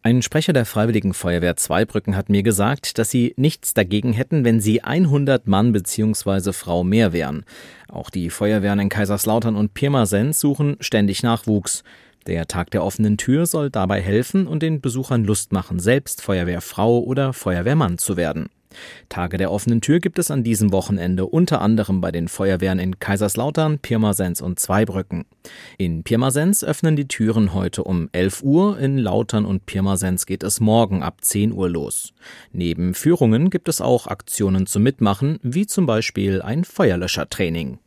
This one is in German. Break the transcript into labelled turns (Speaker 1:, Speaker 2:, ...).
Speaker 1: Ein Sprecher der Freiwilligen Feuerwehr Zweibrücken hat mir gesagt, dass sie nichts dagegen hätten, wenn sie 100 Mann bzw. Frau mehr wären. Auch die Feuerwehren in Kaiserslautern und Pirmasens suchen ständig Nachwuchs. Der Tag der offenen Tür soll dabei helfen und den Besuchern Lust machen, selbst Feuerwehrfrau oder Feuerwehrmann zu werden. Tage der offenen Tür gibt es an diesem Wochenende unter anderem bei den Feuerwehren in Kaiserslautern, Pirmasens und Zweibrücken. In Pirmasens öffnen die Türen heute um 11 Uhr, in Lautern und Pirmasens geht es morgen ab 10 Uhr los. Neben Führungen gibt es auch Aktionen zum Mitmachen, wie zum Beispiel ein Feuerlöschertraining.